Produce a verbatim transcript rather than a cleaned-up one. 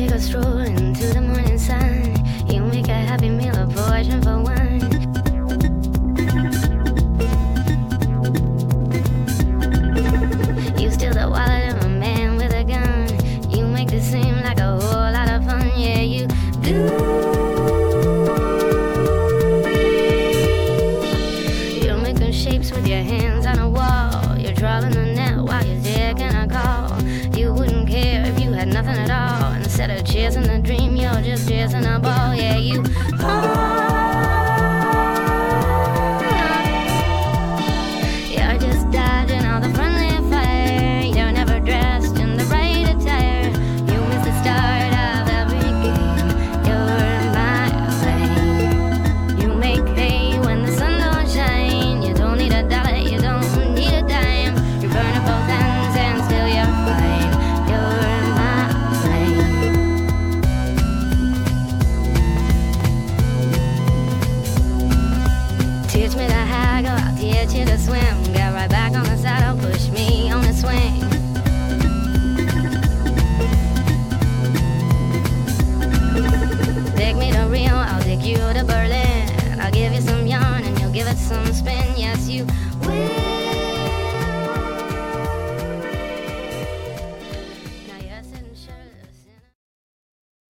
take a stroll into the morning sun. You make a happy meal, a portion for one. You steal the wallet of a man with a gun. You make this seem like a whole lot of fun. Yeah, you do. You're making shapes with your hands on a wall. You're drawing the net while you're taking a call. You wouldn't care if you had nothing at all. Instead of chasing a dream, you're just chasing a ball. Yeah, you oh, you're just dodging all the friendly fire. You're never dressed in the right attire. You miss the start of every game. You're my lane. You make hay when the sun don't shine. You don't need a dollar, you don't need a dime. You burn up both ends and still you're fine. You're my lane. Teach me to haggle, I'll teach you to swim. Get right back on the saddle, push me on the swing. Take me to Rio, I'll take you to Berlin. I'll give you some yarn and you'll give it some spin. Yes, you